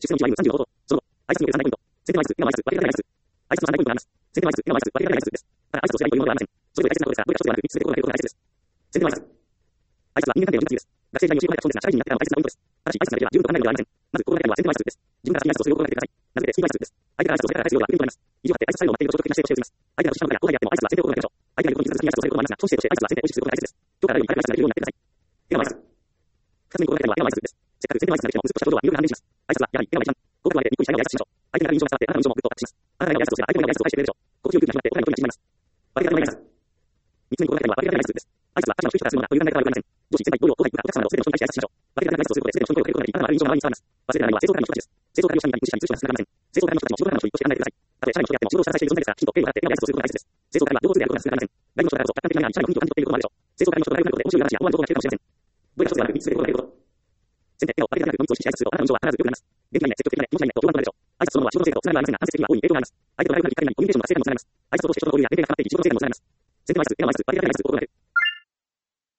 出世の道は N35 と、その後、挨拶における3大ポイント。先手枚数、今枚数、割り当て枚数。挨拶の3大ポイントがあります。先手枚数、今枚数、割り当て枚数です。ただ挨拶をしないというものではありません。それぞれ大切なことですが、どれか一つではなく、3つで心がけることが大切です。先手枚数。挨拶は人間関係の順次です。学生時代に教え込まれた基本ですが、社会人になってからの大切なポイントです。ただし、挨拶だけでは十分と考えるのではありません。まず、心がけるのは先手枚数です。自分から好きな挨拶をする心がけてください。名付けて好き挨拶です。相手から挨拶をされたら返す量がポイントになります。以上あって挨拶作用を待っていると長得的な姿勢を示します。相手が年下の方や後輩であっても挨拶は先手を心がけましょう。相手が横に傷つきやすくすることもありますが、基本姿勢として挨拶は先手を意識することが大切です。今日から誰より早く挨拶ができるようになってください。笑顔挨拶。二つ目に心がけるのは笑顔挨拶です。せっかく先手枚数ができても、ずっとした表情は魅力が半減します。挨拶は、やはり、笑顔が一番。口角を上げて、にっこりした笑顔で挨拶しましょう。相手にある印象が伝わって、あなたの印象もぐっとアップします。あなたが笑顔挨拶をすれば、相手も笑顔挨拶を返してくれるでしょう。心地よい空気が始まって、お互いの距離が縮まります。割り当ての挨拶。三つ目に心がけるのは割り当ての挨拶です。挨拶は、立場の低い人からするものがという考え方はありません。上司、先輩、同僚、後輩、部下、お客様など、すべての人に対して挨拶しましょう。割り当ての挨拶をすることで、すべての人に声をかけることができ、あなたのある印象が周りに伝わります。忘れてないのは、清掃係の人たちです。清掃係を社員や自社に通知がつながりません。清掃係の人たちも仕事からの人として考えてください。たとえ社内の人であっても、仕事をした際している存在ですから、きちんと敬意を払って、笑顔挨拶をすることが大切です。清掃係は両方でやることがつながりません。外部の人だからこそ、客観的な目に社員の雰囲気を感じ取っていることもあるでしょう。清掃係の人と仲良くなることで、面白い話や思わぬ動画が聞けるかもしれません。どれか一つではなく、三つで心がけること。先手、笑顔、割り当てなく、ノリと意識して挨拶すると、あなたの印象は必ず良くなります。元気なね、積極的なね、気持ちがいいね、と評判となるでしょう。挨拶そのものは仕事の成果とつながりはありませんが、間接的には大いに影響があります。相手と仲良くなり、きっかけになり、コミュニケーションの活性化にもつながります。挨拶を通して人と交流や連携が深まっていき、仕事の成果にもつながります。先手枚数、今枚数、割り当て枚数、心がける。